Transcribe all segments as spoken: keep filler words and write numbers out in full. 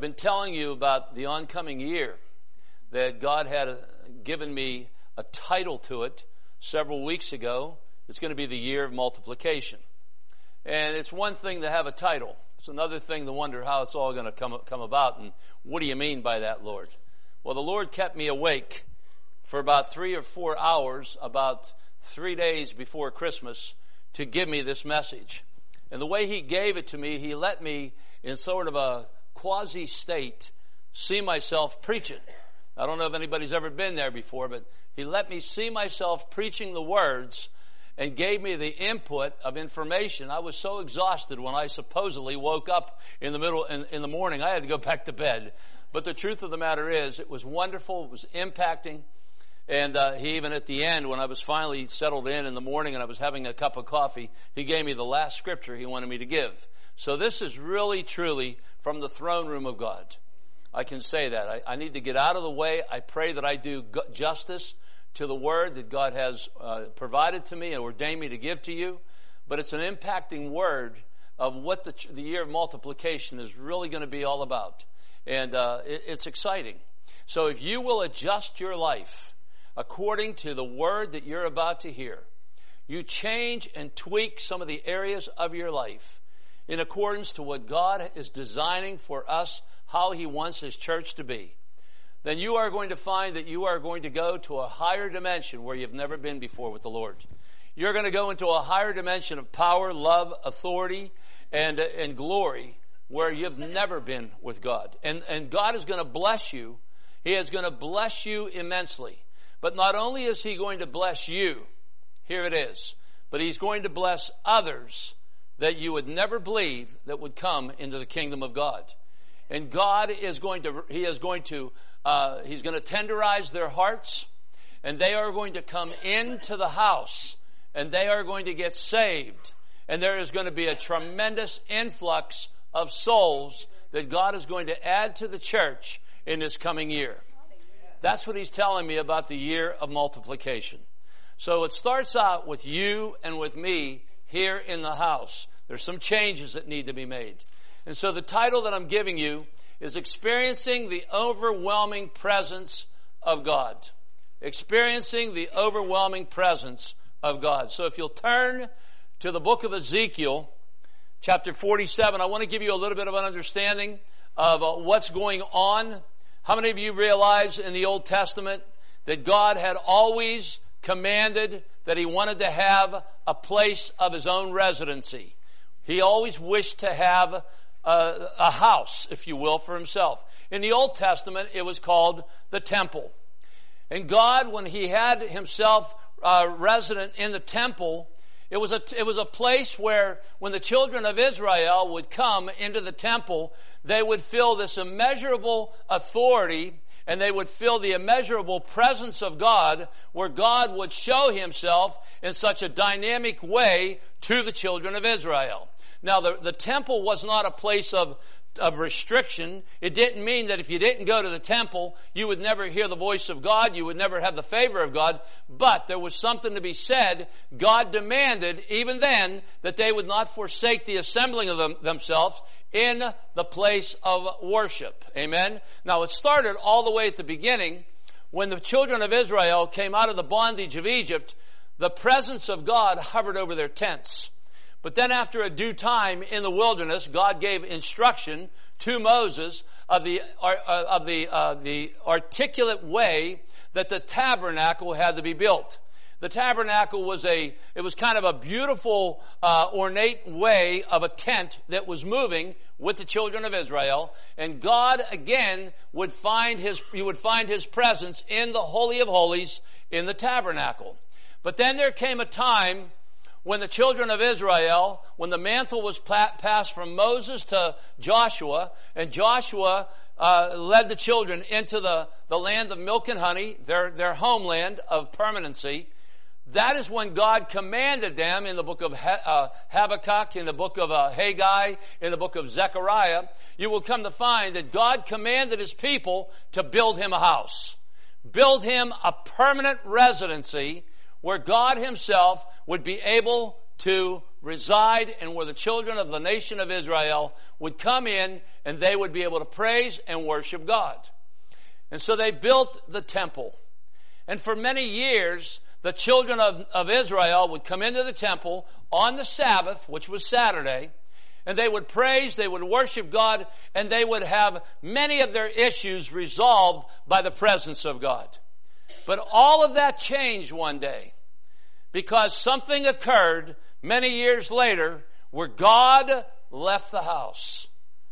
been telling you about the oncoming year, that God had a, given me a title to it several weeks ago. It's going to be the year of multiplication. And it's one thing to have a title. It's another thing to wonder how it's all going to come, come about, and what do you mean by that, Lord? Well, the Lord kept me awake for about three or four hours, about three days before Christmas, to give me this message. And the way He gave it to me, He let me, in sort of a quasi-state, see myself preaching. I don't know if anybody's ever been there before, but He let me see myself preaching the words and gave me the input of information. I was so exhausted when I supposedly woke up in the middle, in, in the morning, I had to go back to bed. But the truth of the matter is, it was wonderful, it was impacting. And uh, he even at the end, when I was finally settled in in the morning and I was having a cup of coffee, he gave me the last scripture he wanted me to give. So this is really, truly from the throne room of God. I can say that. I, I need to get out of the way. I pray that I do justice to the word that God has uh, provided to me and ordained me to give to you. But it's an impacting word of what the, the year of multiplication is really going to be all about. And uh, it, it's exciting. So if you will adjust your life according to the word that you're about to hear, you change and tweak some of the areas of your life in accordance to what God is designing for us, how He wants His church to be, then you are going to find that you are going to go to a higher dimension where you've never been before with the Lord. You're going to go into a higher dimension of power, love, authority, and, and glory where you've never been with God. And, and God is going to bless you. He is going to bless you immensely. But not only is He going to bless you, here it is, but He's going to bless others that you would never believe that would come into the kingdom of God. And God is going to, He is going to, uh, He's going to tenderize their hearts, and they are going to come into the house, and they are going to get saved. And there is going to be a tremendous influx of souls that God is going to add to the church in this coming year. That's what He's telling me about the year of multiplication. So it starts out with you and with me here in the house. There's some changes that need to be made. And so the title that I'm giving you is Experiencing the Overwhelming Presence of God. Experiencing the Overwhelming Presence of God. So if you'll turn to the book of Ezekiel, chapter forty-seven, I want to give you a little bit of an understanding of uh, what's going on. How many of you realize in the Old Testament that God had always commanded that He wanted to have a place of His own residency? He always wished to have a, a house, if you will, for Himself. In the Old Testament, it was called the temple. And God, when He had Himself uh, resident in the temple, it was a it was a place where when the children of Israel would come into the temple, they would feel this immeasurable authority, and they would feel the immeasurable presence of God, where God would show Himself in such a dynamic way to the children of Israel. Now, the, the temple was not a place of, of restriction. It didn't mean that if you didn't go to the temple, you would never hear the voice of God, you would never have the favor of God. But there was something to be said. God demanded, even then, that they would not forsake the assembling of them, themselves in the place of worship. Amen? Now, it started all the way at the beginning. When the children of Israel came out of the bondage of Egypt, the presence of God hovered over their tents. But then after a due time in the wilderness, God gave instruction to Moses of the uh, of the uh, the articulate way that the tabernacle had to be built. The tabernacle was a it was kind of a beautiful, uh, ornate way of a tent that was moving with the children of Israel, and God again would find his you would find His presence in the Holy of Holies in the tabernacle. But then there came a time when the children of Israel, when the mantle was passed from Moses to Joshua, and Joshua uh, led the children into the, the land of milk and honey, their, their homeland of permanency, that is when God commanded them in the book of uh, Habakkuk, in the book of uh, Haggai, in the book of Zechariah, you will come to find that God commanded His people to build Him a house. Build Him a permanent residency where God Himself would be able to reside and where the children of the nation of Israel would come in and they would be able to praise and worship God. And so they built the temple. And for many years, the children of, of Israel would come into the temple on the Sabbath, which was Saturday, and they would praise, they would worship God, and they would have many of their issues resolved by the presence of God. But all of that changed one day because something occurred many years later where God left the house.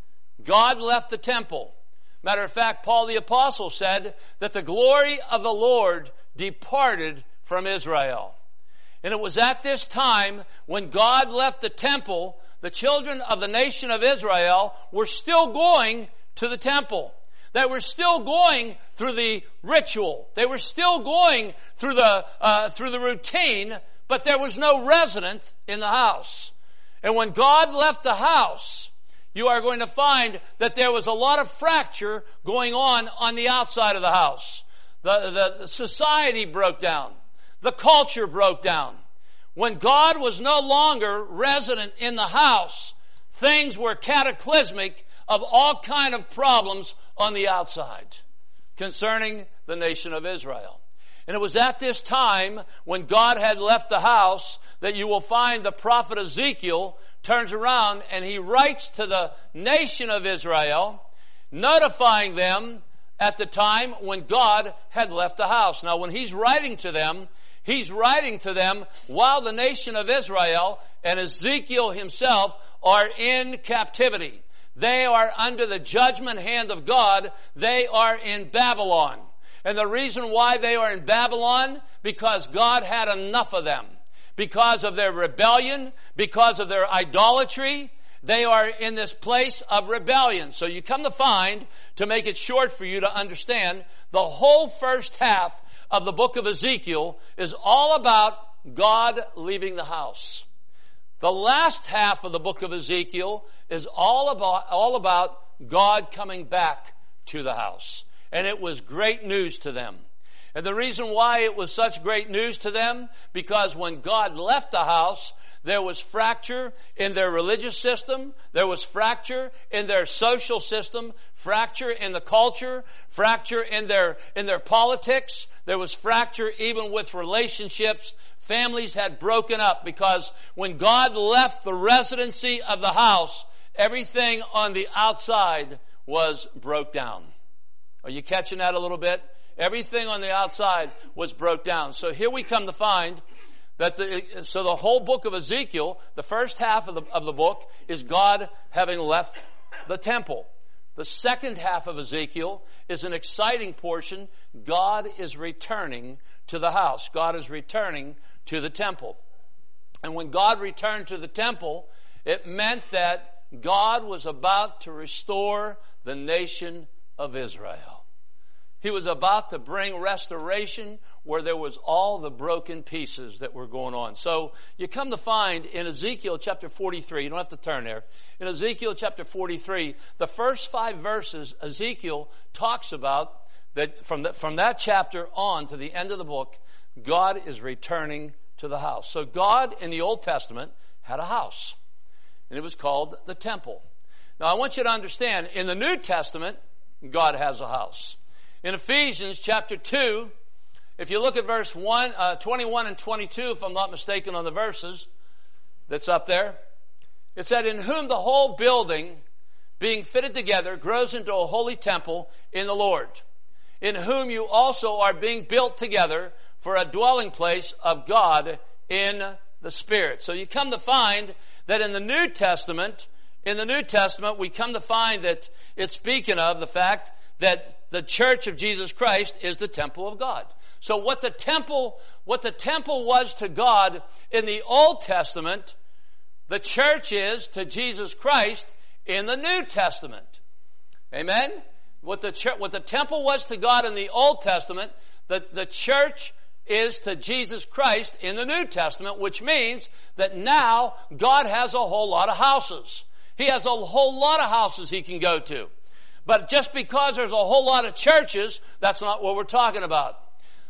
God left the temple. Matter of fact, Paul the Apostle said that the glory of the Lord departed from Israel. And it was at this time when God left the temple, the children of the nation of Israel were still going to the temple. They were still going through the ritual. They were still going through the uh, through the routine, but there was no resident in the house. And when God left the house, you are going to find that there was a lot of fracture going on on the outside of the house. The, the, the society broke down. The culture broke down. When God was no longer resident in the house, things were cataclysmic of all kind of problems on the outside concerning the nation of Israel. And it was at this time when God had left the house that you will find the prophet Ezekiel turns around and he writes to the nation of Israel, notifying them at the time when God had left the house. Now, when he's writing to them, he's writing to them while the nation of Israel and Ezekiel himself are in captivity. They are under the judgment hand of God. They are in Babylon. And the reason why they are in Babylon, because God had enough of them. Because of their rebellion, because of their idolatry, they are in this place of rebellion. So you come to find, to make it short for you to understand, the whole first half of the book of Ezekiel is all about God leaving the house. The last half of the book of Ezekiel is all about, all about God coming back to the house. And it was great news to them. And the reason why it was such great news to them, because when God left the house, there was fracture in their religious system. There was fracture in their social system, fracture in the culture, fracture in their, in their politics. There was fracture even with relationships. Families had broken up because when God left the residency of the house, everything on the outside was broke down. Are you catching that a little bit? Everything on the outside was broke down. So here we come to find that the, so the whole book of Ezekiel, the first half of the, of the book is God having left the temple. The second half of Ezekiel is an exciting portion. God is returning to the house. God is returning to the temple. And when God returned to the temple, it meant that God was about to restore the nation of Israel. He was about to bring restoration where there was all the broken pieces that were going on. So you come to find in Ezekiel chapter forty-three, you don't have to turn there. In Ezekiel chapter forty-three, the first five verses, Ezekiel talks about that from, the, from that chapter on to the end of the book, God is returning to the house. So God in the Old Testament had a house, and it was called the temple. Now I want you to understand, in the New Testament, God has a house. In Ephesians chapter two, if you look at verse one, uh, twenty-one and twenty-two, if I'm not mistaken on the verses that's up there, it said, in whom the whole building, being fitted together, grows into a holy temple in the Lord, in whom you also are being built together for a dwelling place of God in the Spirit. So you come to find that in the New Testament, in the New Testament, we come to find that it's speaking of the fact that the church of Jesus Christ is the temple of God. So what the temple, what the temple was to God in the Old Testament, the church is to Jesus Christ in the New Testament. Amen? What the church, what the temple was to God in the Old Testament, the, the church is to Jesus Christ in the New Testament, which means that now God has a whole lot of houses. He has a whole lot of houses he can go to. But just because there's a whole lot of churches, that's not what we're talking about.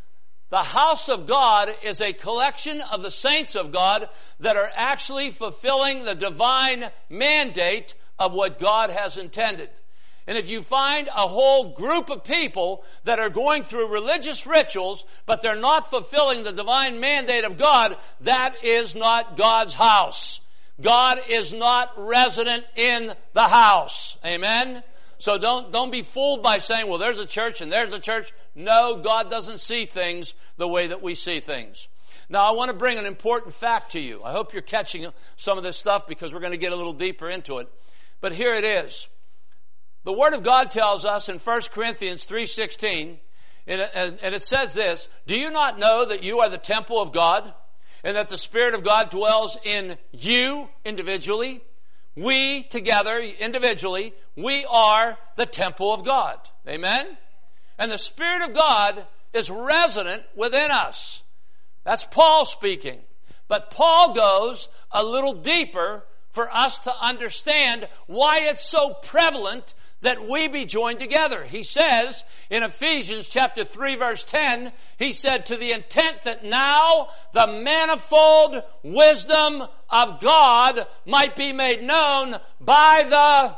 The house of God is a collection of the saints of God that are actually fulfilling the divine mandate of what God has intended. And if you find a whole group of people that are going through religious rituals, but they're not fulfilling the divine mandate of God, that is not God's house. God is not resident in the house. Amen? So don't, don't be fooled by saying, well, there's a church and there's a church. No, God doesn't see things the way that we see things. Now, I want to bring an important fact to you. I hope you're catching some of this stuff because we're going to get a little deeper into it. But here it is. The Word of God tells us in First Corinthians three sixteen, and it says this, do you not know that you are the temple of God and that the Spirit of God dwells in you individually? We together, individually, we are the temple of God. Amen? And the Spirit of God is resident within us. That's Paul speaking. But Paul goes a little deeper for us to understand why it's so prevalent that we be joined together. He says in Ephesians chapter three verse ten, he said, to the intent that now the manifold wisdom of God might be made known by the,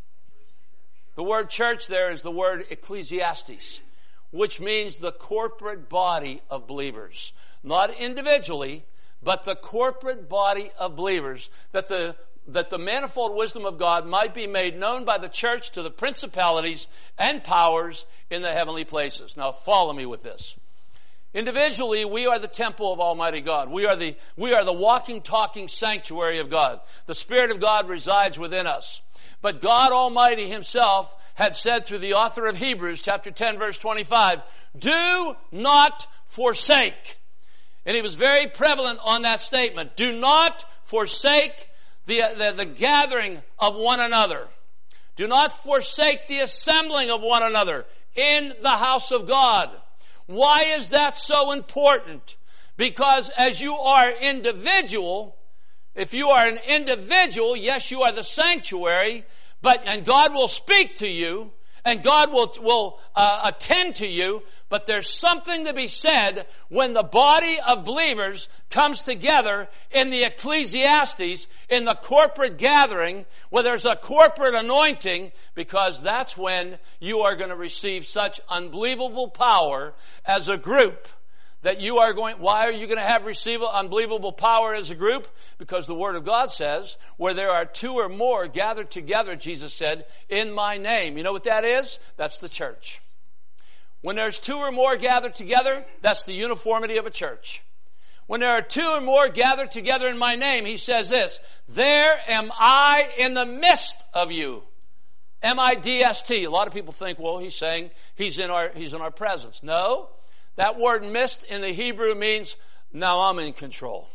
the word church there is the word ecclesiastes, which means the corporate body of believers. Not individually, but the corporate body of believers, that the that the manifold wisdom of God might be made known by the church to the principalities and powers in the heavenly places. Now follow me with this. Individually, we are the temple of Almighty God. We are the, we are the walking, talking sanctuary of God. The Spirit of God resides within us. But God Almighty Himself had said through the author of Hebrews chapter ten verse twenty-five, do not forsake. And He was very prevalent on that statement. Do not forsake The, the, the gathering of one another. Do not forsake the assembling of one another in the house of God. Why is that so important? Because as you are individual, if you are an individual, yes, you are the sanctuary, but and God will speak to you, and God will, will uh, attend to you, but there's something to be said when the body of believers comes together in the ecclesiastes, in the corporate gathering, where there's a corporate anointing, because that's when you are going to receive such unbelievable power as a group. That you are going, why are you going to have receive unbelievable power as a group? Because the Word of God says, where there are two or more gathered together, Jesus said, in my name. You know what that is? That's the church. When there's two or more gathered together, that's the uniformity of a church. When there are two or more gathered together in my name, He says this, there am I in the midst of you. M I D S T. A lot of people think, well, He's saying He's in our, He's in our presence. No. That word midst in the Hebrew means, now I'm in control.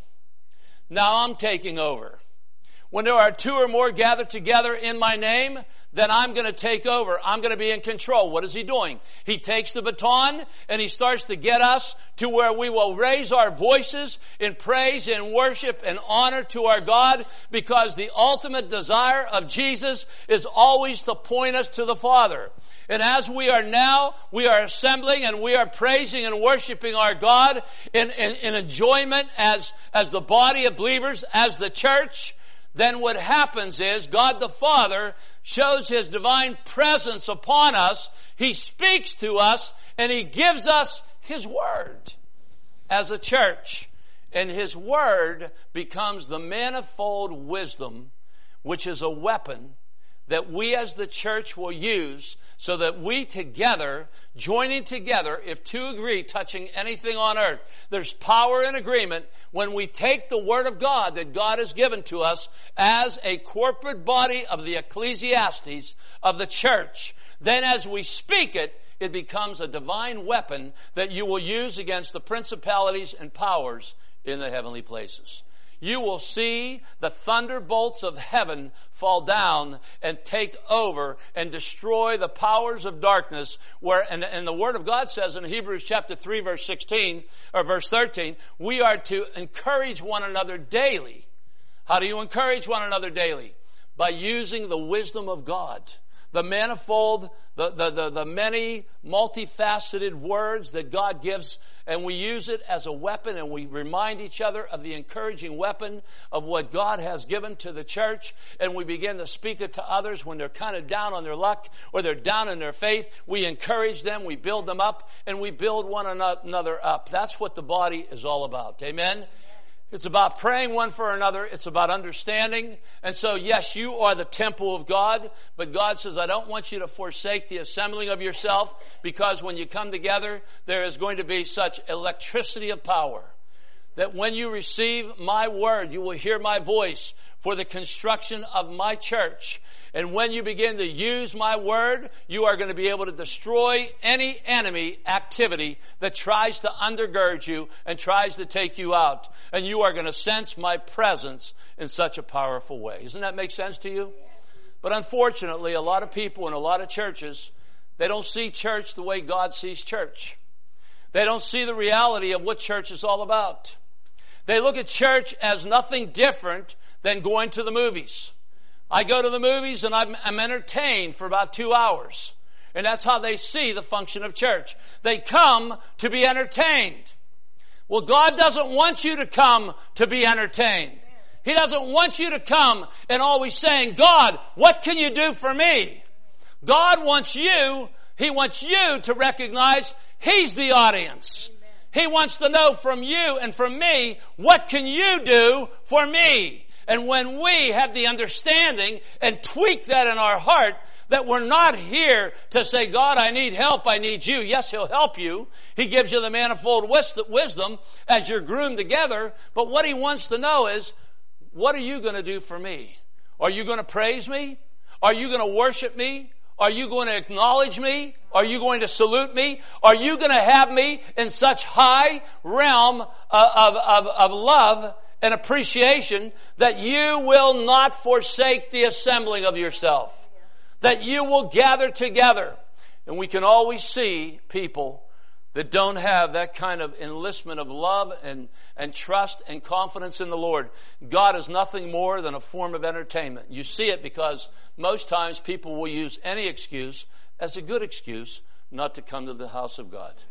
Now I'm taking over. When there are two or more gathered together in my name, then I'm going to take over. I'm going to be in control. What is He doing? He takes the baton and He starts to get us to where we will raise our voices in praise and worship and honor to our God, because the ultimate desire of Jesus is always to point us to the Father. And as we are now, we are assembling and we are praising and worshiping our God in, in, in enjoyment as, as the body of believers, as the church. Then what happens is God the Father shows His divine presence upon us. He speaks to us and He gives us His Word as a church. And His Word becomes the manifold wisdom, which is a weapon that we as the church will use, so that we together, joining together, if two agree touching anything on earth, there's power in agreement when we take the Word of God that God has given to us as a corporate body of the ecclesiastes of the church. Then as we speak it, it becomes a divine weapon that you will use against the principalities and powers in the heavenly places. You will see the thunderbolts of heaven fall down and take over and destroy the powers of darkness. Where, and, and the Word of God says in Hebrews chapter three, verse sixteen, or verse thirteen, we are to encourage one another daily. How do you encourage one another daily? By using the wisdom of God. the manifold, the, the, the, the many multifaceted words that God gives, and we use it as a weapon, and we remind each other of the encouraging weapon of what God has given to the church, and we begin to speak it to others when they're kind of down on their luck or they're down in their faith. We encourage them, we build them up, and we build one another up. That's what the body is all about. Amen? It's about praying one for another. It's about understanding. And so, yes, you are the temple of God, but God says, I don't want you to forsake the assembling of yourself, because when you come together, there is going to be such electricity of power that when you receive my word, you will hear my voice for the construction of my church. And when you begin to use my word, you are going to be able to destroy any enemy activity that tries to undergird you and tries to take you out. And you are going to sense my presence in such a powerful way. Doesn't that make sense to you? But unfortunately, a lot of people in a lot of churches, they don't see church the way God sees church. They don't see the reality of what church is all about. They look at church as nothing different than going to the movies. I go to the movies and I'm, I'm entertained for about two hours. And that's how they see the function of church. They come to be entertained. Well, God doesn't want you to come to be entertained. He doesn't want you to come and always saying, God, what can you do for me? God wants you, He wants you to recognize He's the audience. He wants to know from you and from me, what can you do for me? And when we have the understanding and tweak that in our heart, that we're not here to say, God, I need help, I need you. Yes, He'll help you. He gives you the manifold wisdom as you're groomed together. But what He wants to know is, what are you going to do for me? Are you going to praise me? Are you going to worship me? Are you going to acknowledge me? Are you going to salute me? Are you going to have me in such high realm of, of, of, of love and appreciation that you will not forsake the assembling of yourself? That you will gather together. And we can always see people that don't have that kind of enlistment of love and, and trust and confidence in the Lord. God is nothing more than a form of entertainment. You see it because most times people will use any excuse as a good excuse not to come to the house of God.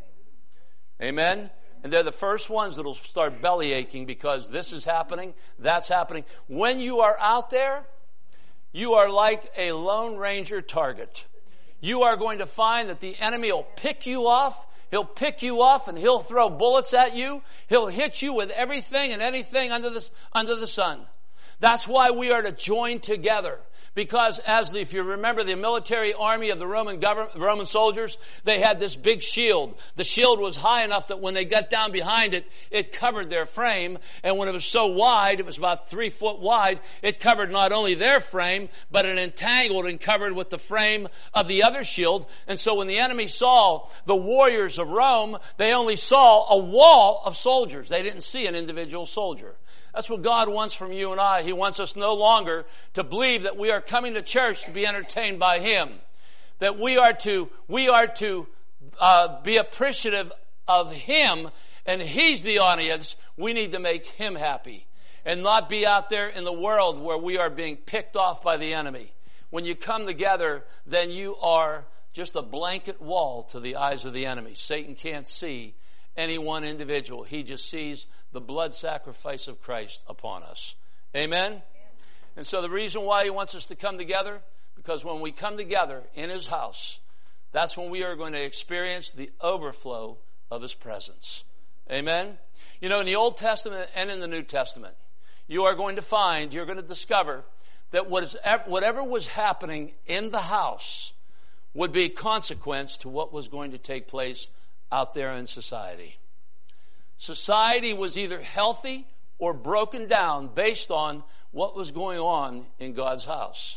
Amen? And they're the first ones that will start belly aching because this is happening, that's happening. When you are out there, you are like a Lone Ranger target. You are going to find that the enemy will pick you off. He'll pick you off and he'll throw bullets at you. He'll hit you with everything and anything under the, under the sun. That's why we are to join together. Because as the, if you remember the military army of the Roman government, Roman soldiers, they had this big shield. The shield was high enough that when they got down behind it, it covered their frame. And when it was so wide, it was about three foot wide, it covered not only their frame, but it entangled and covered with the frame of the other shield. And so when the enemy saw the warriors of Rome, they only saw a wall of soldiers. They didn't see an individual soldier. That's what God wants from you and I. He wants us no longer to believe that we are coming to church to be entertained by Him. That we are to, we are to uh, be appreciative of Him, and He's the audience. We need to make Him happy and not be out there in the world where we are being picked off by the enemy. When you come together, then you are just a blanket wall to the eyes of the enemy. Satan can't see any one individual. He just sees the blood sacrifice of Christ upon us. Amen? Amen? And so the reason why He wants us to come together, because when we come together in His house, that's when we are going to experience the overflow of His presence. Amen? You know, in the Old Testament and in the New Testament, you are going to find, you're going to discover that what is, whatever was happening in the house would be consequence to what was going to take place out there in society. Society was either healthy or broken down based on what was going on in God's house.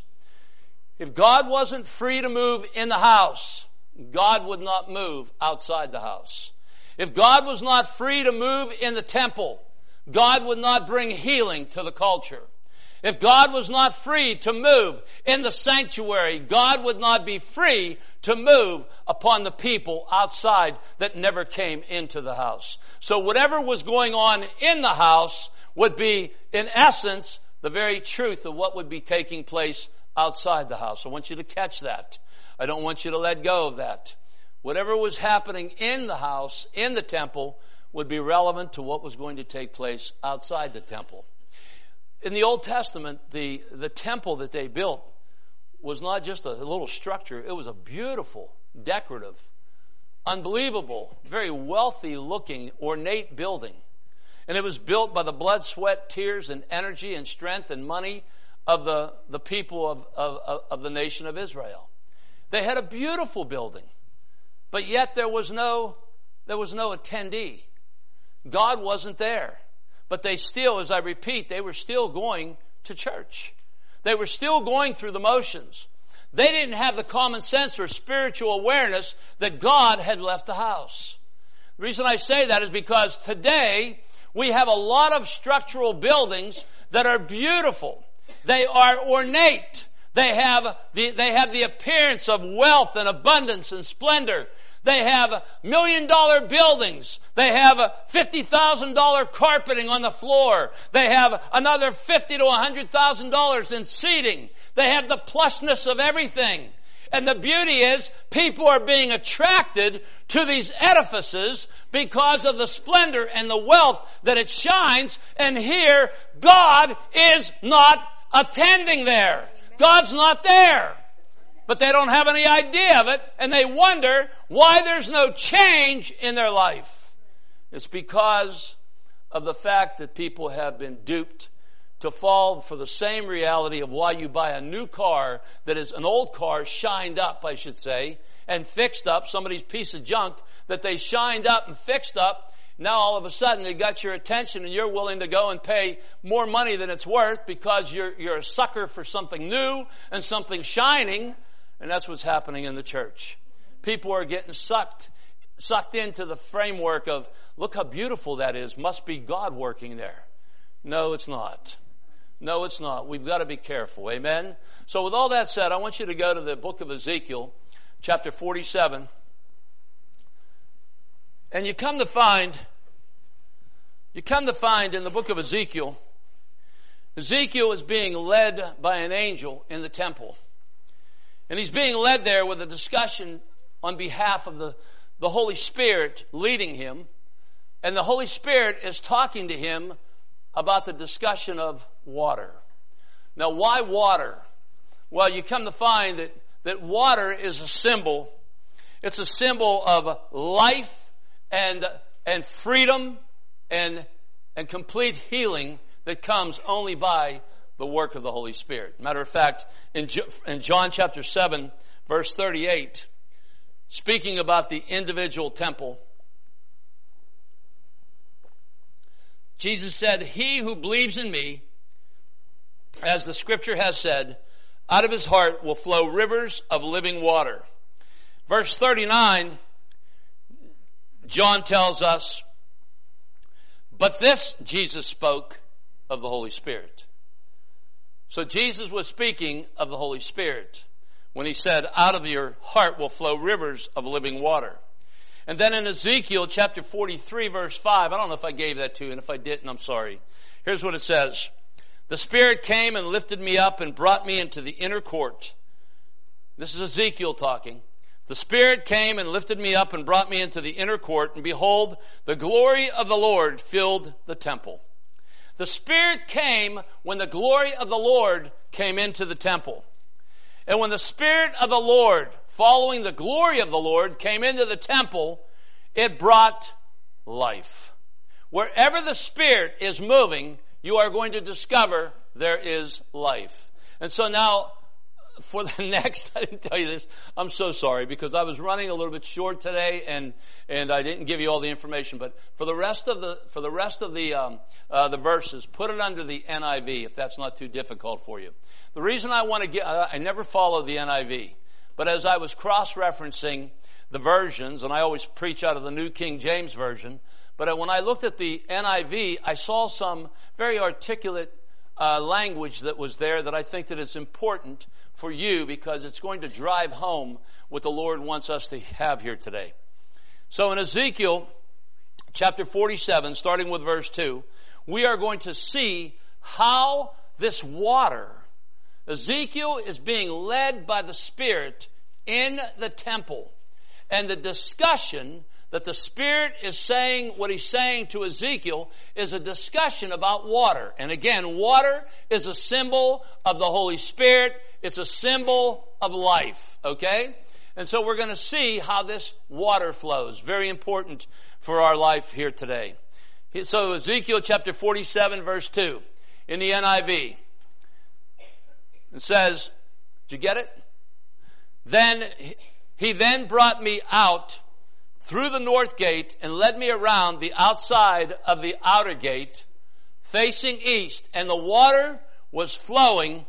If God wasn't free to move in the house, God would not move outside the house. If God was not free to move in the temple, God would not bring healing to the culture. If God was not free to move in the sanctuary, God would not be free to move upon the people outside that never came into the house. So whatever was going on in the house would be, in essence, the very truth of what would be taking place outside the house. I want you to catch that. I don't want you to let go of that. Whatever was happening in the house, in the temple, would be relevant to what was going to take place outside the temple. In the Old Testament, the, the temple that they built was not just a little structure. It was a beautiful, decorative, unbelievable, very wealthy looking, ornate building. And it was built by the blood, sweat, tears, and energy and strength and money of the, the people of, of, of the nation of Israel. They had a beautiful building, but yet there was no, there was no attendee. God wasn't there. But they still, as I repeat, they were still going to church. They were still going through the motions. They didn't have the common sense or spiritual awareness that God had left the house. The reason I say that is because today we have a lot of structural buildings that are beautiful. They are ornate. They have the, they have the appearance of wealth and abundance and splendor. They have million dollar buildings. They have fifty thousand dollars carpeting on the floor. They have another fifty to one hundred thousand dollars in seating. They have the plushness of everything. And the beauty is people are being attracted to these edifices because of the splendor and the wealth that it shines. And here, God is not attending there. God's not there. But they don't have any idea of it, and they wonder why there's no change in their life. It's because of the fact that people have been duped to fall for the same reality of why you buy a new car that is an old car shined up, I should say, and fixed up, somebody's piece of junk that they shined up and fixed up. Now all of a sudden they got your attention and you're willing to go and pay more money than it's worth because you're, you're a sucker for something new and something shining. And that's what's happening in the church. People are getting sucked, sucked into the framework of, look how beautiful that is. Must be God working there. No, it's not. No, it's not. We've got to be careful. Amen? So with all that said, I want you to go to the book of Ezekiel, chapter forty-seven. And you come to find, you come to find in the book of Ezekiel, Ezekiel is being led by an angel in the temple. And he's being led there with a discussion on behalf of the, the Holy Spirit leading him. And the Holy Spirit is talking to him about the discussion of water. Now, why water? Well, you come to find that, that water is a symbol. It's a symbol of life and, and freedom and, and complete healing that comes only by the work of the Holy Spirit. Matter of fact, in, in John chapter seven, verse thirty-eight, speaking about the individual temple, Jesus said, "He who believes in me, as the scripture has said, out of his heart will flow rivers of living water." Verse thirty-nine, John tells us, "But this Jesus spoke of the Holy Spirit." So Jesus was speaking of the Holy Spirit when he said, out of your heart will flow rivers of living water. And then in Ezekiel chapter forty-three, verse five, I don't know if I gave that to you, and if I didn't, I'm sorry. Here's what it says. "The Spirit came and lifted me up and brought me into the inner court." This is Ezekiel talking. "The Spirit came and lifted me up and brought me into the inner court, and behold, the glory of the Lord filled the temple." The Spirit came when the glory of the Lord came into the temple. And when the Spirit of the Lord, following the glory of the Lord, came into the temple, it brought life. Wherever the Spirit is moving, you are going to discover there is life. And so now, for the next, I didn't tell you this, I'm so sorry because I was running a little bit short today and, and I didn't give you all the information, but for the rest of the, for the rest of the, um, uh, the verses, put it under the N I V if that's not too difficult for you. The reason I want to get, uh, I never follow the N I V, but as I was cross-referencing the versions, and I always preach out of the New King James Version, but when I looked at the N I V, I saw some very articulate uh, language that was there that I think that it's important for you because it's going to drive home what the Lord wants us to have here today. So in Ezekiel chapter forty-seven, starting with verse two, we are going to see how this water Ezekiel is being led by the Spirit in the temple. And the discussion that the Spirit is saying, what he's saying to Ezekiel, is a discussion about water. And again, water is a symbol of the Holy Spirit. It's a symbol of life, okay? And so we're going to see how this water flows. Very important for our life here today. So Ezekiel chapter forty-seven, verse two, in the N I V. It says, did you get it? Then he then brought me out through the north gate and led me around the outside of the outer gate, facing east, and the water was flowing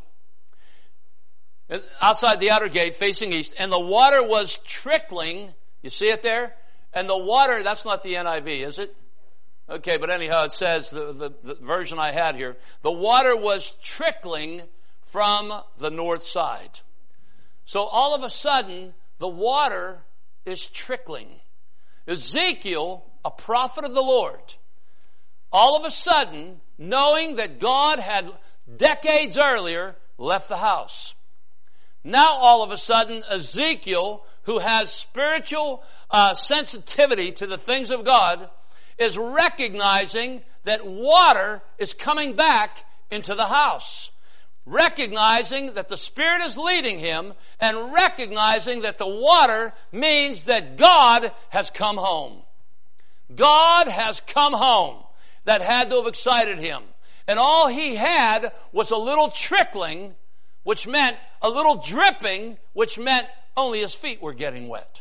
outside the outer gate, facing east, and the water was trickling. You see it there? And the water, that's not the N I V, is it? Okay, but anyhow, it says, the, the, the version I had here, the water was trickling from the north side. So all of a sudden, the water is trickling. Ezekiel, a prophet of the Lord, all of a sudden, knowing that God had decades earlier left the house. Now all of a sudden, Ezekiel, who has spiritual uh, sensitivity to the things of God, is recognizing that water is coming back into the house. Recognizing that the Spirit is leading him, and recognizing that the water means that God has come home. God has come home. That had to have excited him. And all he had was a little trickling, which meant a little dripping, which meant only his feet were getting wet.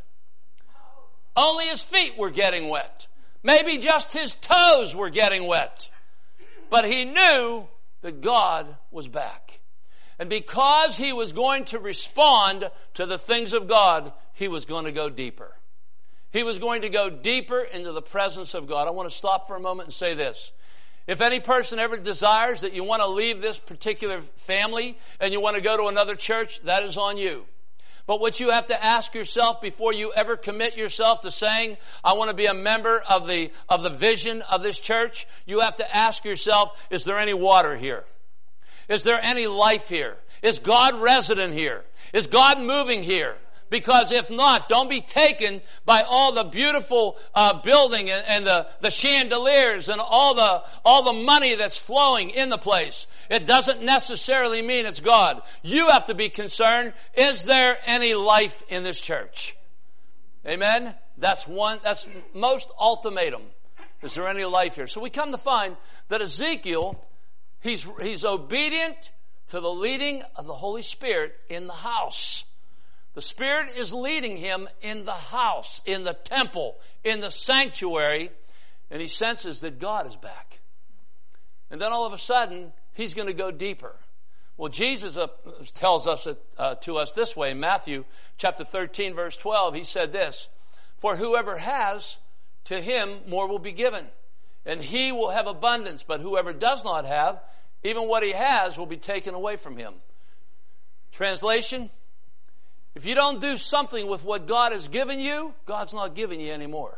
Only his feet were getting wet. Maybe just his toes were getting wet. But he knew that God was back. And because he was going to respond to the things of God, he was going to go deeper. He was going to go deeper into the presence of God. I want to stop for a moment and say this. If any person ever desires that you want to leave this particular family and you want to go to another church, that is on you. But what you have to ask yourself before you ever commit yourself to saying, I want to be a member of the, of the vision of this church, you have to ask yourself, is there any water here? Is there any life here? Is God resident here? Is God moving here? Because if not, don't be taken by all the beautiful uh, building and, and the, the chandeliers and all the all the money that's flowing in the place. It doesn't necessarily mean it's God. You have to be concerned, is there any life in this church? Amen? That's one, that's most ultimatum. Is there any life here? So we come to find that Ezekiel, he's he's obedient to the leading of the Holy Spirit in the house. The Spirit is leading him in the house, in the temple, in the sanctuary, and he senses that God is back. And then all of a sudden, he's going to go deeper. Well, Jesus uh, tells us uh, to us this way in Matthew chapter thirteen, verse twelve. He said this, for whoever has, to him more will be given, and he will have abundance. But whoever does not have, even what he has will be taken away from him. Translation, if you don't do something with what God has given you, God's not giving you any more.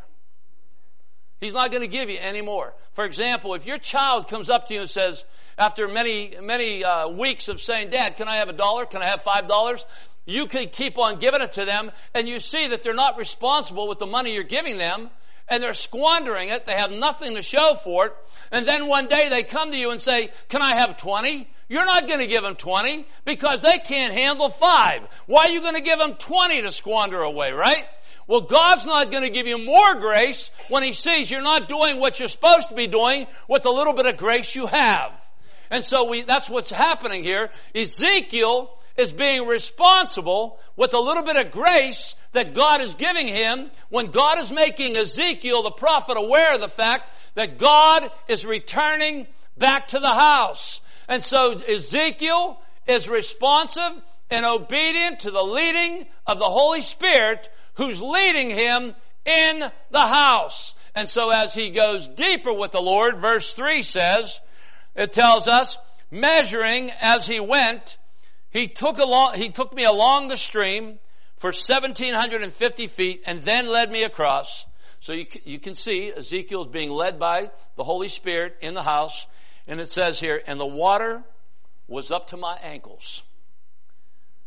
He's not going to give you any more. For example, if your child comes up to you and says, after many, many uh, weeks of saying, Dad, can I have a dollar? Can I have five dollars? You can keep on giving it to them, and you see that they're not responsible with the money you're giving them, and they're squandering it. They have nothing to show for it. And then one day they come to you and say, can I have twenty? You're not going to give them twenty because they can't handle five. Why are you going to give them twenty to squander away, right? Well, God's not going to give you more grace when he sees you're not doing what you're supposed to be doing with the little bit of grace you have. And so we, that's what's happening here. Ezekiel is being responsible with a little bit of grace that God is giving him when God is making Ezekiel, the prophet, aware of the fact that God is returning back to the house. And so Ezekiel is responsive and obedient to the leading of the Holy Spirit who's leading him in the house. And so as he goes deeper with the Lord, verse three says, it tells us, measuring as he went, he took along, he took me along the stream for seventeen fifty feet and then led me across. So you, you can see Ezekiel's being led by the Holy Spirit in the house. And it says here, and the water was up to my ankles.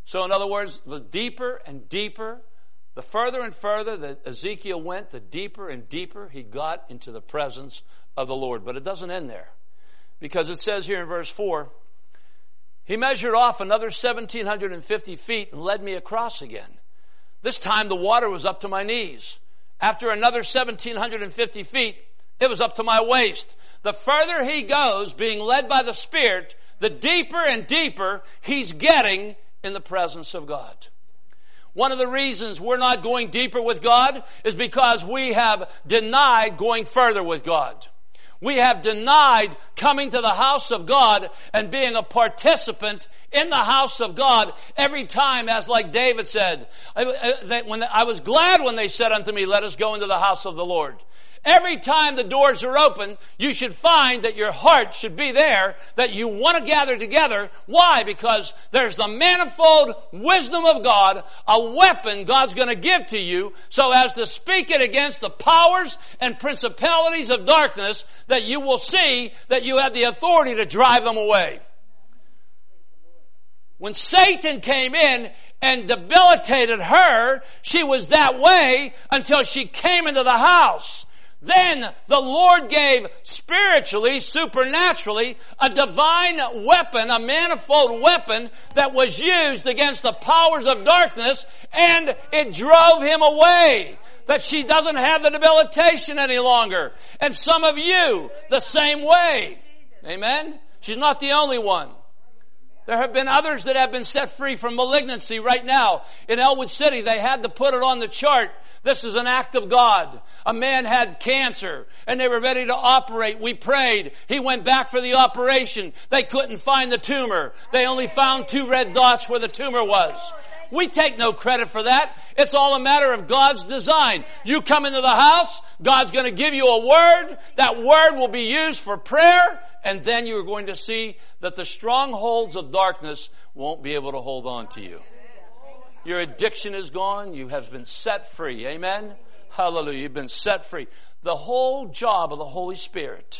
So in other words, the deeper and deeper, the further and further that Ezekiel went, the deeper and deeper he got into the presence of the Lord. But it doesn't end there. Because it says here in verse four, he measured off another seventeen fifty feet and led me across again. This time the water was up to my knees. After another seventeen fifty feet, it was up to my waist. The further he goes, being led by the Spirit, the deeper and deeper he's getting in the presence of God. One of the reasons we're not going deeper with God is because we have denied going further with God. We have denied coming to the house of God and being a participant in the house of God every time, as like David said, I, I, when I was glad when they said unto me, let us go into the house of the Lord. Every time the doors are open, you should find that your heart should be there, that you want to gather together. Why? Because there's the manifold wisdom of God, a weapon God's going to give to you so as to speak it against the powers and principalities of darkness, that you will see that you have the authority to drive them away. When Satan came in and debilitated her, she was that way until she came into the house. Then the Lord gave spiritually, supernaturally, a divine weapon, a manifold weapon that was used against the powers of darkness, and it drove him away. That she doesn't have the debilitation any longer. And some of you, the same way. Amen? She's not the only one. There have been others that have been set free from malignancy right now. In Elwood City, they had to put it on the chart. This is an act of God. A man had cancer, and they were ready to operate. We prayed. He went back for the operation. They couldn't find the tumor. They only found two red dots where the tumor was. We take no credit for that. It's all a matter of God's design. You come into the house, God's going to give you a word. That word will be used for prayer, and then you're going to see that the strongholds of darkness won't be able to hold on to you. Your addiction is gone. You have been set free. Amen? Hallelujah. You've been set free. The whole job of the Holy Spirit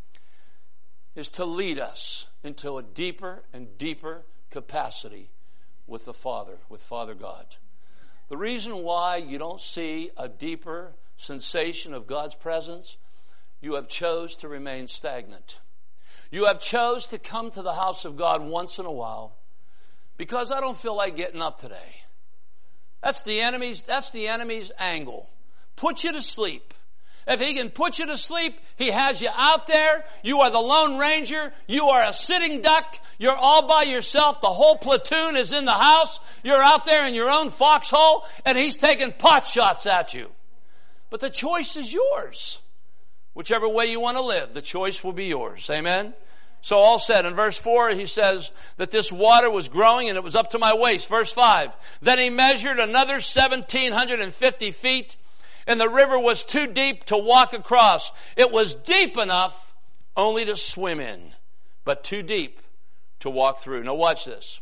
is to lead us into a deeper and deeper capacity with the Father, with Father God. The reason why you don't see a deeper sensation of God's presence, you have chose to remain stagnant. You have chose to come to the house of God once in a while because I don't feel like getting up today. That's the enemy's, that's the enemy's angle. Put you to sleep. If he can put you to sleep, he has you out there. You are the Lone Ranger. You are a sitting duck. You're all by yourself. The whole platoon is in the house. You're out there in your own foxhole, and he's taking pot shots at you. But the choice is yours. Whichever way you want to live, the choice will be yours. Amen? So all said, in verse four, he says that this water was growing and it was up to my waist. Verse five, then he measured another seventeen fifty feet, and the river was too deep to walk across. It was deep enough only to swim in, but too deep to walk through. Now watch this.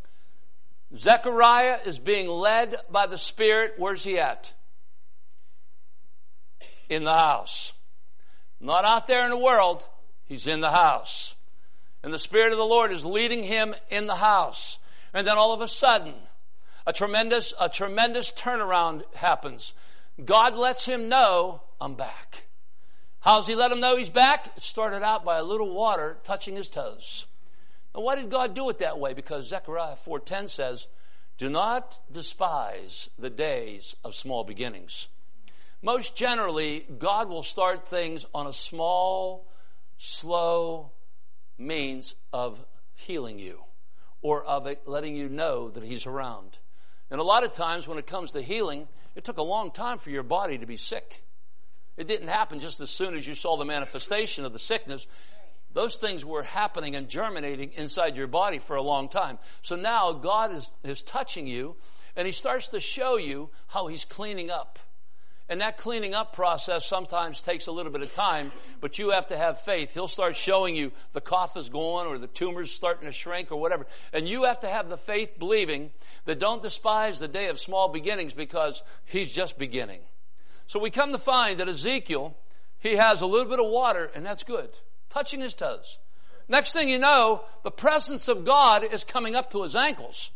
Zechariah is being led by the Spirit. Where's he at? In the house. Not out there in the world. He's in the house. And the Spirit of the Lord is leading him in the house. And then all of a sudden, a tremendous, a tremendous turnaround happens. God lets him know, I'm back. How does he let him know he's back? It started out by a little water touching his toes. Now why did God do it that way? Because Zechariah four ten says, do not despise the days of small beginnings. Most generally, God will start things on a small, slow means of healing you or of it letting you know that he's around. And a lot of times when it comes to healing, it took a long time for your body to be sick. It didn't happen just as soon as you saw the manifestation of the sickness. Those things were happening and germinating inside your body for a long time. So now God is, is touching you, and he starts to show you how he's cleaning up. And that cleaning up process sometimes takes a little bit of time, but you have to have faith. He'll start showing you the cough is going or the tumor's starting to shrink or whatever. And you have to have the faith believing that don't despise the day of small beginnings because he's just beginning. So we come to find that Ezekiel, he has a little bit of water, and that's good, touching his toes. Next thing you know, the presence of God is coming up to his ankles.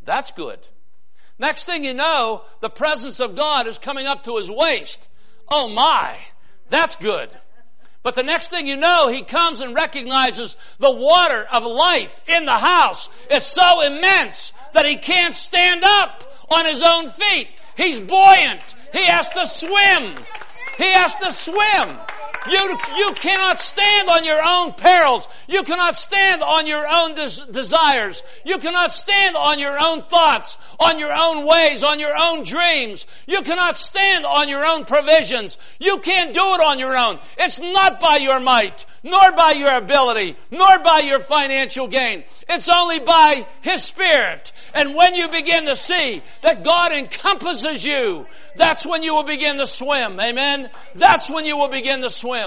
That's good. Next thing you know, the presence of God is coming up to his waist. Oh my, that's good. But the next thing you know, he comes and recognizes the water of life in the house is so immense that he can't stand up on his own feet. He's buoyant. He has to swim. He has to swim. You, you cannot stand on your own perils. You cannot stand on your own des- desires. You cannot stand on your own thoughts, on your own ways, on your own dreams. You cannot stand on your own provisions. You can't do it on your own. It's not by your might, nor by your ability, nor by your financial gain. It's only by his Spirit. And when you begin to see that God encompasses you, that's when you will begin to swim. Amen? That's when you will begin to swim.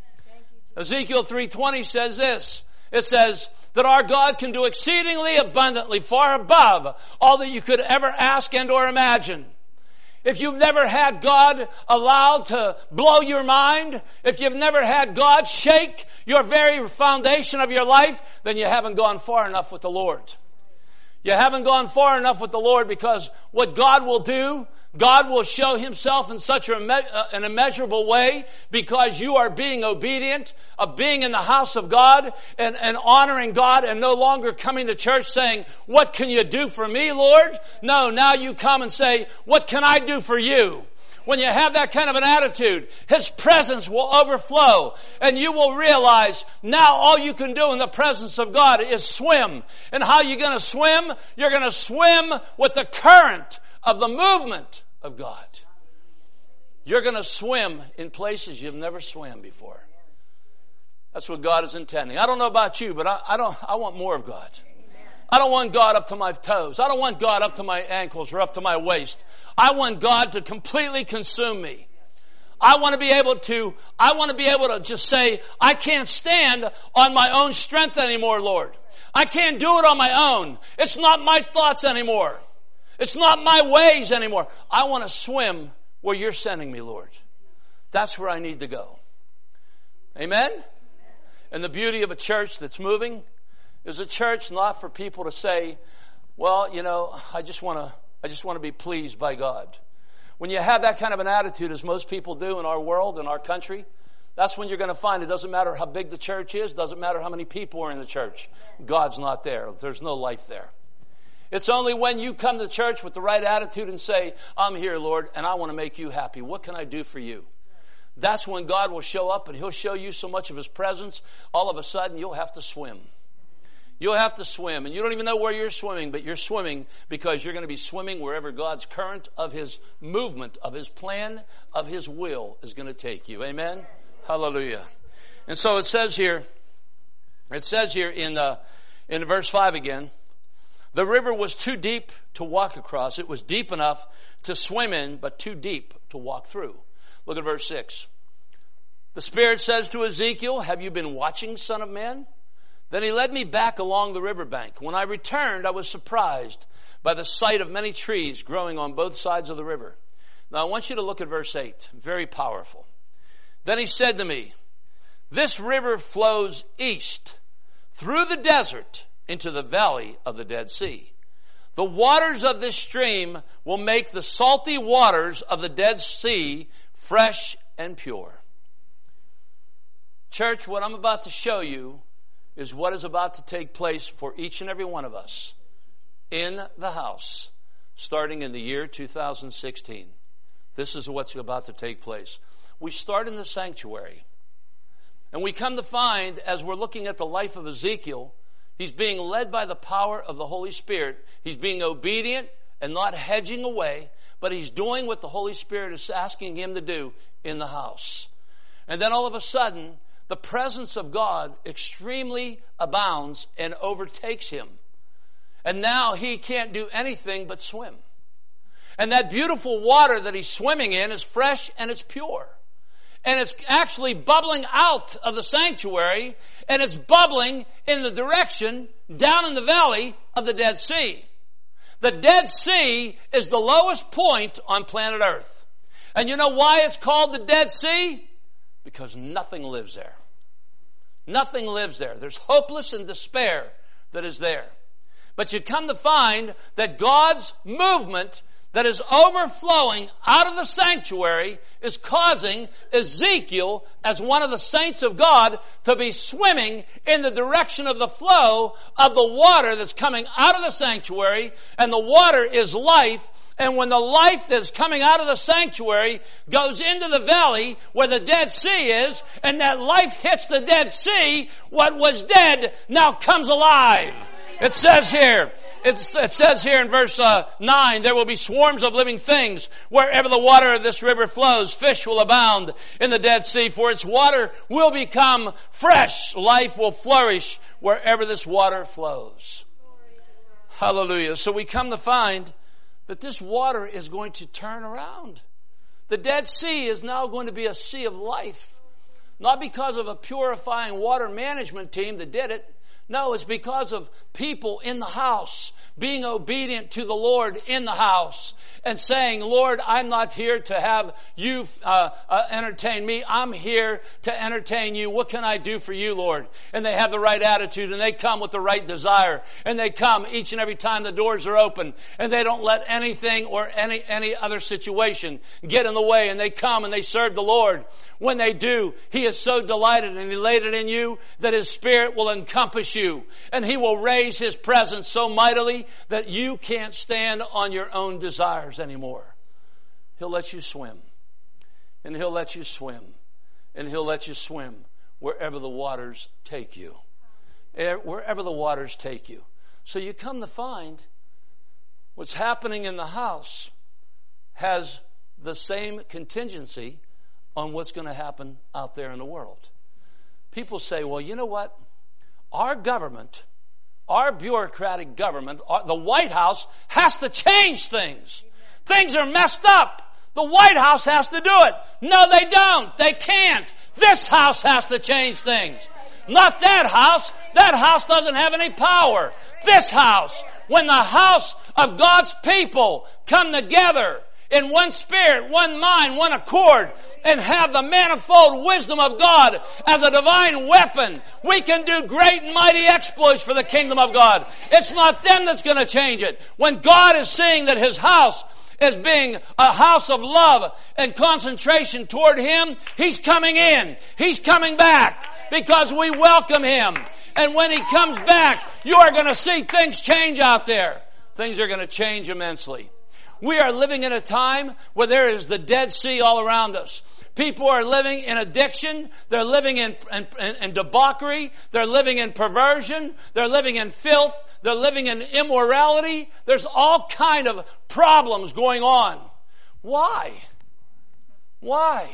Ezekiel three twenty says this. It says that our God can do exceedingly abundantly, far above all that you could ever ask and or imagine. If you've never had God allowed to blow your mind, if you've never had God shake your very foundation of your life, then you haven't gone far enough with the Lord. You haven't gone far enough with the Lord, because what God will do, God will show himself in such an immeasurable way, because you are being obedient, of being in the house of God and, and honoring God, and no longer coming to church saying, what can you do for me, Lord? No, now you come and say, what can I do for you? When you have that kind of an attitude, his presence will overflow, and you will realize now all you can do in the presence of God is swim. And how are you going to swim? You're going to swim with the current of the movement of God. You're going to swim in places you've never swam before. That's what God is intending. I don't know about you, but I, I don't. I want more of God. I don't want God up to my toes. I don't want God up to my ankles or up to my waist. I want God to completely consume me. I want to be able to, I want to be able to just say, I can't stand on my own strength anymore, Lord. I can't do it on my own. It's not my thoughts anymore. It's not my ways anymore. I want to swim where you're sending me, Lord. That's where I need to go. Amen? And the beauty of a church that's moving is a church not for people to say, well, you know, I just want to, I just want to be pleased by God. When you have that kind of an attitude, as most people do in our world, in our country, that's when you're going to find it doesn't matter how big the church is, doesn't matter how many people are in the church. God's not there. There's no life there. It's only when you come to church with the right attitude and say, I'm here, Lord, and I want to make you happy. What can I do for you? That's when God will show up, and he'll show you so much of his presence, all of a sudden you'll have to swim. You'll have to swim, and you don't even know where you're swimming, but you're swimming because you're going to be swimming wherever God's current of his movement, of his plan, of his will is going to take you. Amen? Hallelujah. And so it says here, it says here in uh, in verse five again, the river was too deep to walk across. It was deep enough to swim in, but too deep to walk through. Look at verse six. The Spirit says to Ezekiel, have you been watching, Son of Man? Then he led me back along the riverbank. When I returned, I was surprised by the sight of many trees growing on both sides of the river. Now I want you to look at verse eight. Very powerful. Then he said to me, this river flows east through the desert into the valley of the Dead Sea. The waters of this stream will make the salty waters of the Dead Sea fresh and pure. Church, what I'm about to show you is what is about to take place for each and every one of us in the house, starting in the year two thousand sixteen. This is what's about to take place. We start in the sanctuary, and we come to find, as we're looking at the life of Ezekiel, he's being led by the power of the Holy Spirit. He's being obedient and not hedging away, but he's doing what the Holy Spirit is asking him to do in the house. And then all of a sudden, the presence of God extremely abounds and overtakes him. And now he can't do anything but swim. And that beautiful water that he's swimming in is fresh and it's pure. And it's actually bubbling out of the sanctuary, and it's bubbling in the direction down in the valley of the Dead Sea. The Dead Sea is the lowest point on planet Earth. And you know why it's called the Dead Sea? Because nothing lives there. Nothing lives there. There's hopeless and despair that is there. But you come to find that God's movement that is overflowing out of the sanctuary is causing Ezekiel, as one of the saints of God, to be swimming in the direction of the flow of the water that's coming out of the sanctuary, and the water is life. And when the life that's coming out of the sanctuary goes into the valley where the Dead Sea is, and that life hits the Dead Sea, what was dead now comes alive. It says here, It's, it says here in verse uh, nine, there will be swarms of living things wherever the water of this river flows. Fish will abound in the Dead Sea, for its water will become fresh. Life will flourish wherever this water flows. Hallelujah. So we come to find that this water is going to turn around. The Dead Sea is now going to be a sea of life. Not because of a purifying water management team that did it. No, it's because of people in the house being obedient to the Lord in the house and saying, Lord, I'm not here to have you uh, uh, entertain me. I'm here to entertain you. What can I do for you, Lord? And they have the right attitude, and they come with the right desire, and they come each and every time the doors are open, and they don't let anything or any any other situation get in the way, and they come and they serve the Lord. When they do, He is so delighted and elated in you that His Spirit will encompass you, and He will raise His presence so mightily that you can't stand on your own desires anymore. He'll let you swim, and He'll let you swim, and He'll let you swim wherever the waters take you. Wherever the waters take you. So you come to find what's happening in the house has the same contingency on what's going to happen out there in the world. People say, well, you know what? Our government, our bureaucratic government, our, the White House has to change things. Things are messed up. The White House has to do it. No, they don't. They can't. This house has to change things. Not that house. That house doesn't have any power. This house. When the house of God's people come together in one spirit, one mind, one accord, and have the manifold wisdom of God as a divine weapon, we can do great and mighty exploits for the kingdom of God. It's not them that's going to change it. When God is seeing that His house is being a house of love and concentration toward Him, He's coming in. He's coming back because we welcome Him. And when He comes back, you are going to see things change out there. Things are going to change immensely. We are living in a time where there is the Dead Sea all around us. People are living in addiction. They're living in, in, in debauchery. They're living in perversion. They're living in filth. They're living in immorality. There's all kind of problems going on. Why? Why?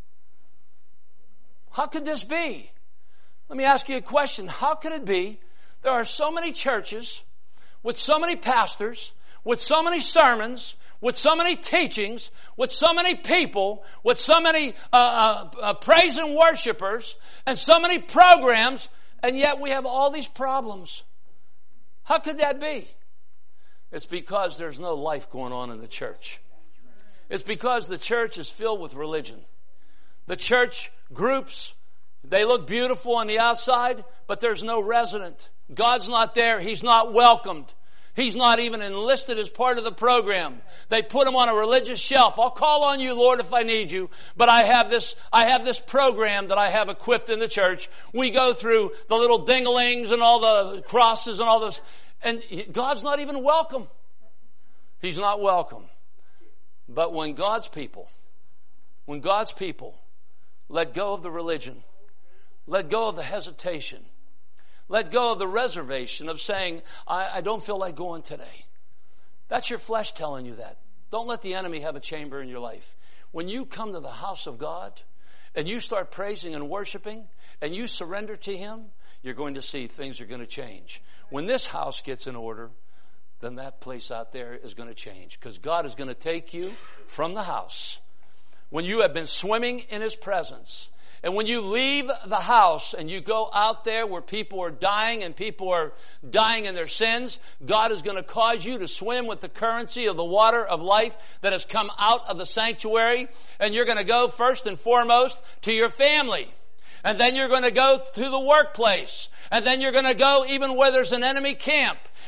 How could this be? Let me ask you a question. How could it be there are so many churches with so many pastors, with so many sermons, with so many teachings, with so many people, with so many uh, uh, uh, praise and worshipers, and so many programs, and yet we have all these problems? How could that be? It's because there's no life going on in the church. It's because the church is filled with religion. The church groups, they look beautiful on the outside, but there's no resident. God's not there. He's not welcomed. He's not even enlisted as part of the program. They put him on a religious shelf. I'll call on you, Lord, if I need you. But I have this, I have this program that I have equipped in the church. We go through the little ding-a-lings and all the crosses and all those. And God's not even welcome. He's not welcome. But when God's people, when God's people let go of the religion, let go of the hesitation, let go of the reservation of saying, I, I don't feel like going today. That's your flesh telling you that. Don't let the enemy have a chamber in your life. When you come to the house of God and you start praising and worshiping and you surrender to Him, you're going to see things are going to change. When this house gets in order, then that place out there is going to change, because God is going to take you from the house. When you have been swimming in His presence, and when you leave the house and you go out there where people are dying and people are dying in their sins, God is going to cause you to swim with the currency of the water of life that has come out of the sanctuary. And you're going to go first and foremost to your family. And then you're going to go to the workplace. And then you're going to go even where there's an enemy camp.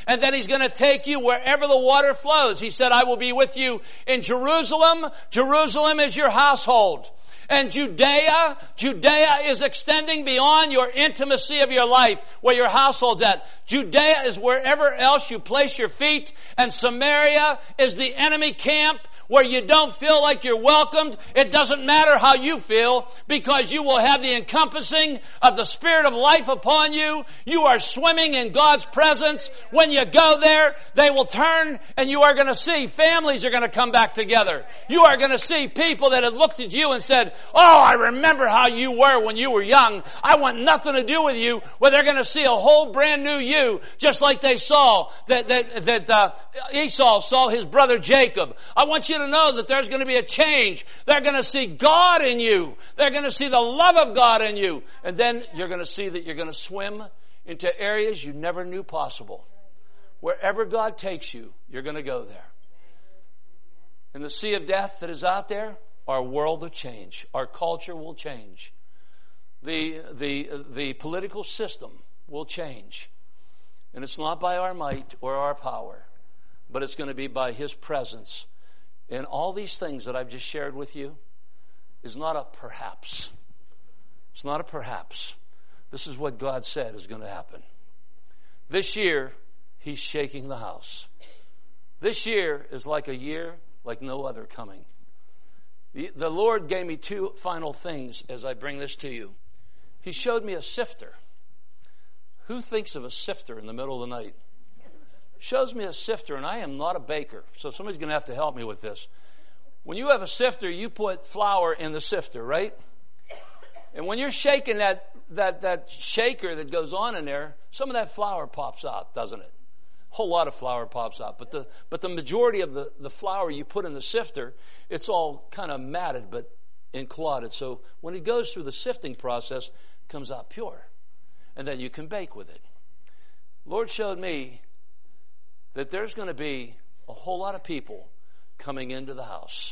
And then he's going to take you wherever the water flows. He said, I will be with you in Jerusalem. Jerusalem is your household. And Judea, Judea is extending beyond your intimacy of your life, where your household's at. Judea is wherever else you place your feet. And Samaria is the enemy camp, where you don't feel like you're welcomed. It doesn't matter how you feel, because you will have the encompassing of the Spirit of life upon you. You are swimming in God's presence. When you go there, they will turn, and you are going to see families are going to come back together. You are going to see people that had looked at you and said, oh, I remember how you were when you were young. I want nothing to do with you. Well, they're going to see a whole brand new you, just like they saw that, that, that uh, Esau saw his brother Jacob. I want you to know that there's going to be a change. They're going to see God in you. They're going to see the love of God in you. And then you're going to see that you're going to swim into areas you never knew possible. Wherever God takes you, you're going to go there. In the sea of death that is out there, our world will change. Our culture will change. The, the, the political system will change. And it's not by our might or our power, but it's going to be by His presence. And all these things that I've just shared with you is not a perhaps. It's not a perhaps. This is what God said is going to happen. This year, He's shaking the house. This year is like a year like no other coming. The, the Lord gave me two final things as I bring this to you. He showed me a sifter. Who thinks of a sifter in the middle of the night? Shows me a sifter, and I am not a baker, so somebody's going to have to help me with this. When you have a sifter, you put flour in the sifter, right? And when you're shaking that that that shaker that goes on in there, some of that flour pops out, doesn't it? A whole lot of flour pops out, but the but the majority of the, the flour you put in the sifter, it's all kind of matted but and clotted. So when it goes through the sifting process, it comes out pure, and then you can bake with it. Lord showed me that there's going to be a whole lot of people coming into the house.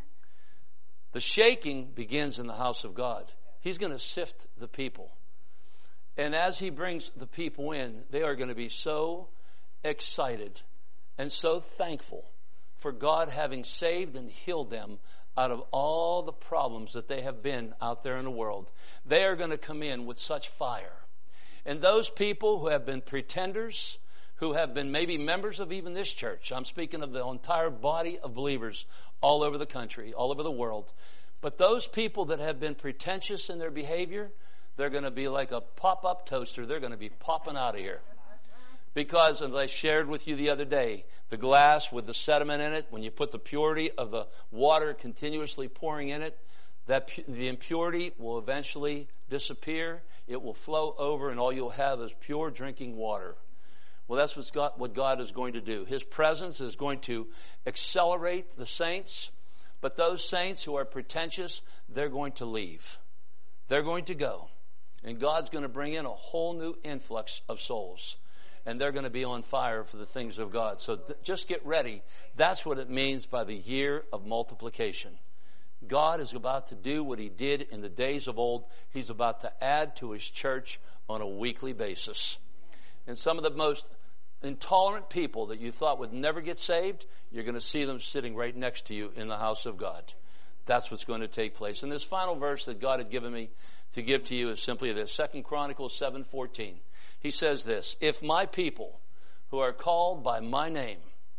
The shaking begins in the house of God. He's going to sift the people. And as He brings the people in, they are going to be so excited and so thankful for God having saved and healed them out of all the problems that they have been out there in the world. They are going to come in with such fire. And those people who have been pretenders, who have been maybe members of even this church. I'm speaking of the entire body of believers all over the country, all over the world. But those people that have been pretentious in their behavior, they're going to be like a pop-up toaster. They're going to be popping out of here. Because, as I shared with you the other day, the glass with the sediment in it, when you put the purity of the water continuously pouring in it, that the impurity will eventually disappear. It will flow over, and all you'll have is pure drinking water. Well, that's what's got, what God is going to do. His presence is going to accelerate the saints, but those saints who are pretentious, they're going to leave. They're going to go. And God's going to bring in a whole new influx of souls. And they're going to be on fire for the things of God. So th- just get ready. That's what it means by the year of multiplication. God is about to do what He did in the days of old. He's about to add to His church on a weekly basis. And some of the most intolerant people that you thought would never get saved, you're going to see them sitting right next to you in the house of God. That's what's going to take place. And this final verse that God had given me to give to you is simply this. Second Chronicles seven fourteen. He says this, if my people who are called by my name,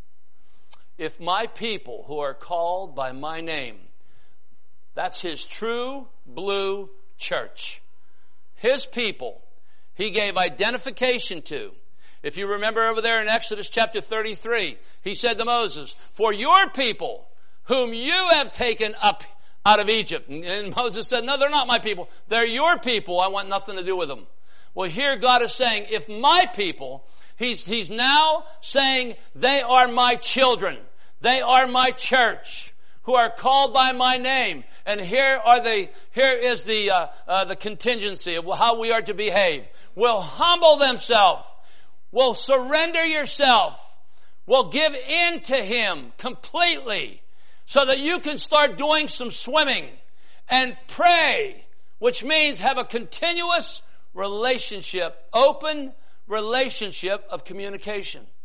if my people who are called by my name, that's His true blue church. His people. He gave identification to. If you remember over there in Exodus chapter thirty-three, He said to Moses, for your people whom you have taken up out of Egypt. And Moses said, no, they're not my people. They're your people. I want nothing to do with them. Well, here God is saying, if my people, He's, he's now saying they are my children. They are my church who are called by my name. And here are the, here is the, uh, uh, the contingency of how we are to behave. Will humble themselves, will surrender yourself, will give in to Him completely so that you can start doing some swimming and pray, which means have a continuous relationship, open relationship of communication.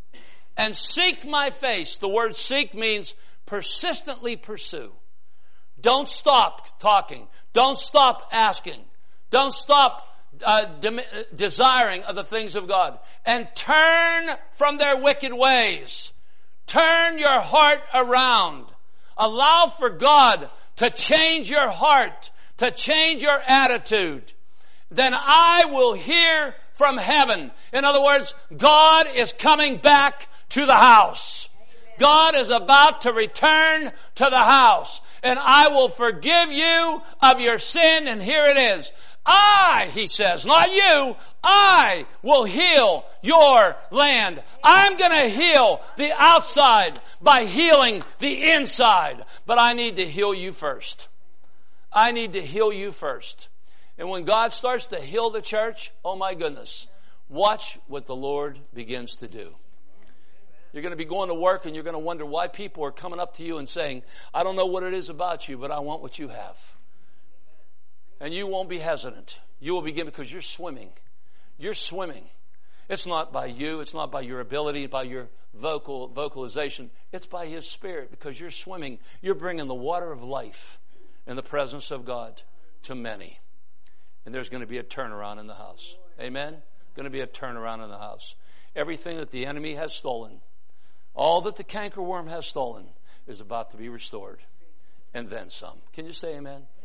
and seek my face. The word seek means persistently pursue. Don't stop talking. Don't stop asking. Don't stop uh, de- desiring of the things of God. And turn from their wicked ways. Turn your heart around. Allow for God to change your heart, to change your attitude. Then I will hear from heaven. In other words, God is coming back to the house. God is about to return to the house. And I will forgive you of your sin. And here it is. I, he says, not you, I will heal your land. I'm going to heal the outside by healing the inside. But I need to heal you first. I need to heal you first. And when God starts to heal the church, oh my goodness, watch what the Lord begins to do. You're going to be going to work and you're going to wonder why people are coming up to you and saying, I don't know what it is about you, but I want what you have. And you won't be hesitant. You will begin because you're swimming. You're swimming. It's not by you. It's not by your ability, by your vocal vocalization. It's by His Spirit because you're swimming. You're bringing the water of life in the presence of God to many. And there's going to be a turnaround in the house. Amen? Going to be a turnaround in the house. Everything that the enemy has stolen, all that the cankerworm has stolen, is about to be restored. And then some. Can you say amen?